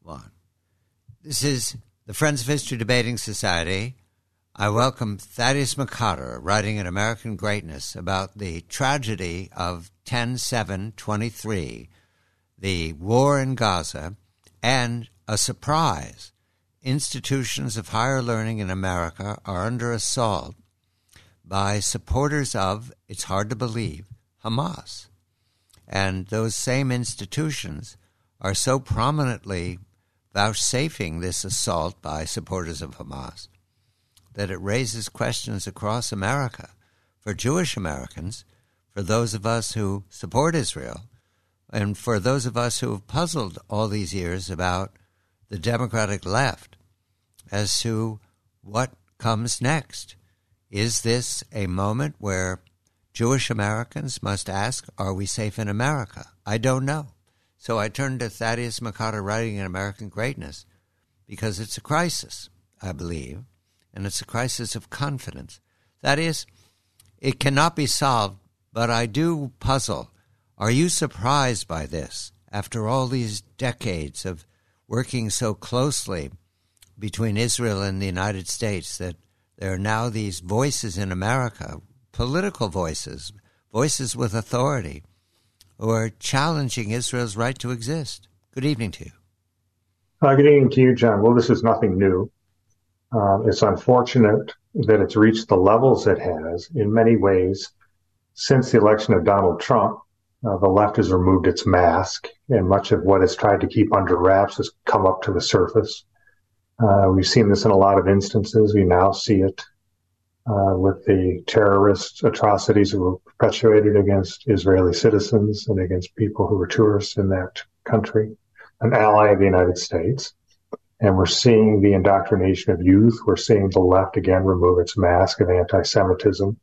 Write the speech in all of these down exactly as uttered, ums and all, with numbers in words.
One. This is the Friends of History Debating Society. I welcome Thaddeus McCotter, writing in American Greatness about the tragedy of ten seven twenty-three, the war in Gaza, and a surprise. Institutions of higher learning in America are under assault by supporters of, it's hard to believe, Hamas. And those same institutions are so prominently vouchsafing this assault by supporters of Hamas that it raises questions across America for Jewish Americans, for those of us who support Israel, and for those of us who have puzzled all these years about the Democratic left as to what comes next. Is this a moment where Jewish Americans must ask, are we safe in America? I don't know. So I turned to Thaddeus McCotter, writing in American Greatness, because it's a crisis, I believe, and it's a crisis of confidence. Thaddeus, it cannot be solved, but I do puzzle. Are you surprised by this, after all these decades of working so closely between Israel and the United States, that there are now these voices in America, political voices, voices with authority, who are challenging Israel's right to exist? Good evening to you. Uh, good evening to you, John. Well, this is nothing new. Uh, it's unfortunate that it's reached the levels it has in many ways. Since the election of Donald Trump, uh, the left has removed its mask, and much of what it's tried to keep under wraps has come up to the surface. Uh, we've seen this in a lot of instances. We now see it Uh, with the terrorist atrocities that were perpetuated against Israeli citizens and against people who were tourists in that country, an ally of the United States. And we're seeing the indoctrination of youth. We're seeing the left again remove its mask of anti-Semitism.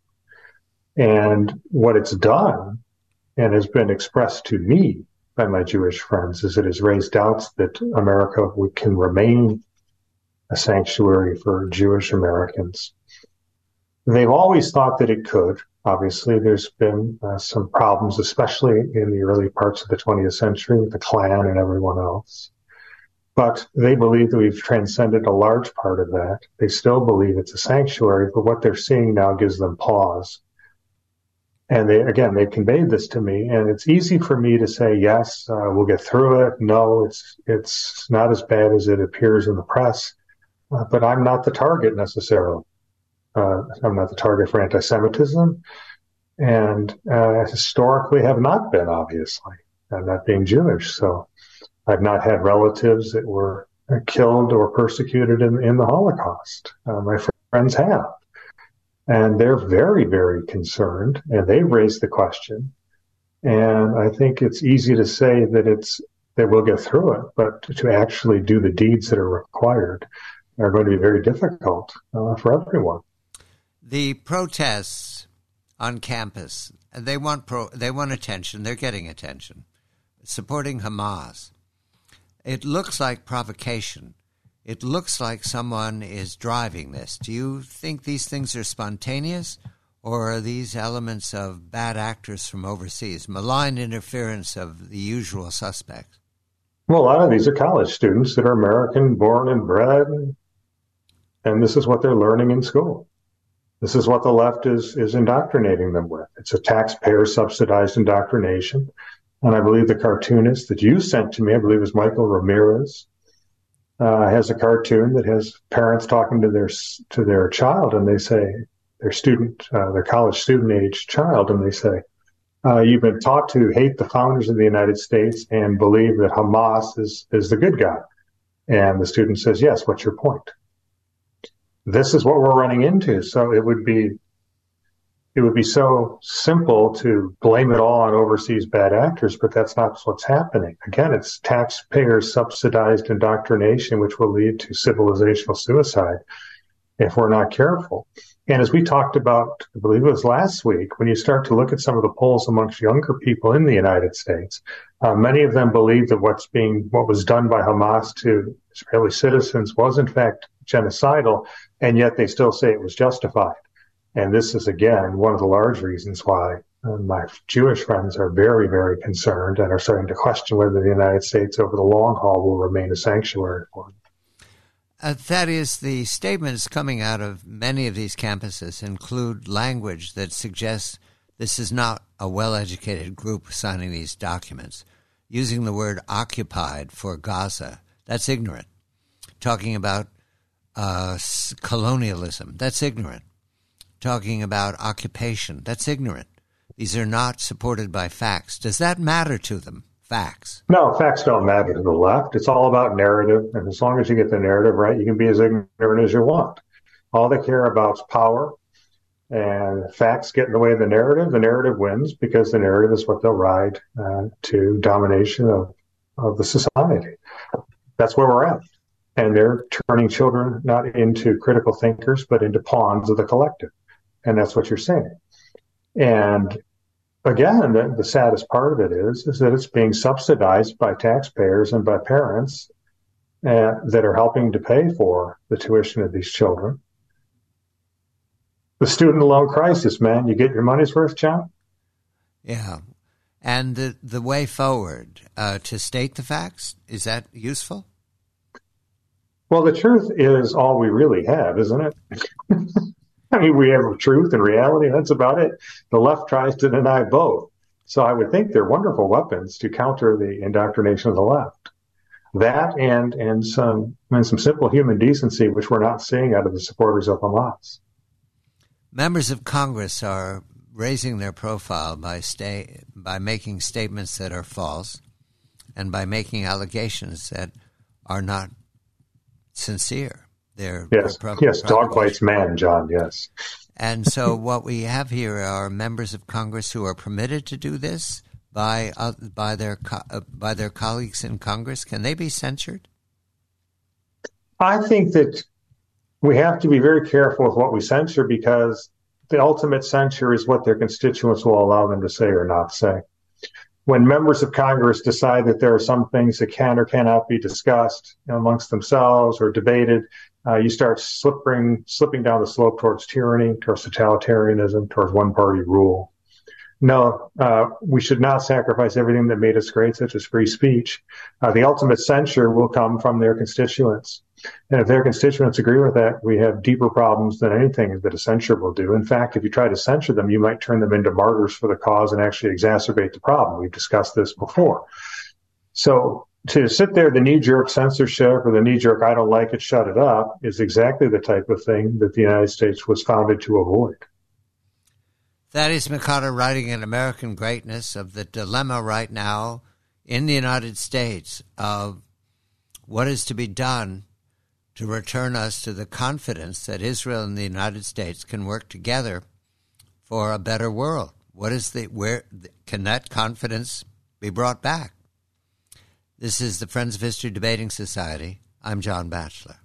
And what it's done, and has been expressed to me by my Jewish friends, is it has raised doubts that America can remain a sanctuary for Jewish Americans. They've always thought that it could. Obviously, there's been uh, some problems, especially in the early parts of the twentieth century with the Klan and everyone else. But they believe that we've transcended a large part of that. They still believe it's a sanctuary, but what they're seeing now gives them pause. And they, again, they've conveyed this to me, and it's easy for me to say, yes, uh, we'll get through it. No, it's it's not as bad as it appears in the press, uh, but I'm not the target necessarily. Uh, I'm not the target for anti-Semitism, and uh, historically have not been, obviously. I'm not being Jewish, so I've not had relatives that were killed or persecuted in, in the Holocaust. Uh, my friends have, and they're very, very concerned, and they've raised the question. And I think it's easy to say that it's that we'll get through it, but to actually do the deeds that are required are going to be very difficult uh, for everyone. The protests on campus, they want pro, they want attention. They're getting attention. Supporting Hamas. It looks like provocation. It looks like someone is driving this. Do you think these things are spontaneous, or are these elements of bad actors from overseas, malign interference of the usual suspects? Well, a lot of these are college students that are American born and bred, and this is what they're learning in school. This is what the left is, is indoctrinating them with. It's a taxpayer-subsidized indoctrination. And I believe the cartoonist that you sent to me, I believe it was Michael Ramirez, uh, has a cartoon that has parents talking to their to their child, and they say, their student, uh, their college student-age child, and they say, uh, you've been taught to hate the founders of the United States and believe that Hamas is, is the good guy. And the student says, yes, what's your point? This is what we're running into. So it would be, it would be so simple to blame it all on overseas bad actors, but that's not what's happening. Again, it's taxpayer subsidized indoctrination, which will lead to civilizational suicide if we're not careful. And as we talked about, I believe it was last week, when you start to look at some of the polls amongst younger people in the United States, uh, many of them believe that what's being, what was done by Hamas to Israeli citizens was in fact genocidal, and yet they still say it was justified. And this is, again, one of the large reasons why And my Jewish friends are very, very concerned and are starting to question whether the United States over the long haul will remain a sanctuary for them. Uh, Thaddeus, the statements coming out of many of these campuses include language that suggests this is not a well-educated group signing these documents. Using the word occupied for Gaza, that's ignorant. Talking about uh, colonialism, that's ignorant. Talking about occupation, that's ignorant. These are not supported by facts. Does that matter to them, facts? No, facts don't matter to the left. It's all about narrative. And as long as you get the narrative right, you can be as ignorant as you want. All they care about is power. And facts get in the way of the narrative. The narrative wins because the narrative is what they'll ride uh, to domination of, of the society. That's where we're at. And they're turning children not into critical thinkers, but into pawns of the collective. And that's what you're saying. And again, the, the saddest part of it is, is that it's being subsidized by taxpayers and by parents uh, that are helping to pay for the tuition of these children. The student loan crisis, man, you get your money's worth, John? Yeah. And the, the way forward, uh, to state the facts, is that useful? Well, the truth is all we really have, isn't it? I mean, we have truth and reality. That's about it. The left tries to deny both. So I would think they're wonderful weapons to counter the indoctrination of the left. That and and some and some simple human decency, which we're not seeing out of the supporters of Hamas. Members of Congress are raising their profile by stay, by making statements that are false and by making allegations that are not sincere. They're, yes, they're pro- yes, dog bites man, John, yes. And so what we have here are members of Congress who are permitted to do this by uh, by their co- uh, by their colleagues in Congress. Can they be censured? I think that we have to be very careful with what we censor because the ultimate censure is what their constituents will allow them to say or not say. When members of Congress decide that there are some things that can or cannot be discussed amongst themselves or debated, uh, you start slipping, slipping down the slope towards tyranny, towards totalitarianism, towards one-party rule. No, uh, we should not sacrifice everything that made us great, such as free speech. Uh, the ultimate censure will come from their constituents. And if their constituents agree with that, we have deeper problems than anything that a censure will do. In fact, if you try to censure them, you might turn them into martyrs for the cause and actually exacerbate the problem. We've discussed this before. So to sit there, the knee-jerk censorship or the knee-jerk, I don't like it, shut it up, is exactly the type of thing that the United States was founded to avoid. Thaddeus McCarter writing in American Greatness of the dilemma right now in the United States of what is to be done to return us to the confidence that Israel and the United States can work together for a better world. What is the where can that confidence be brought back? This is the Friends of History Debating Society. I'm John Batchelor.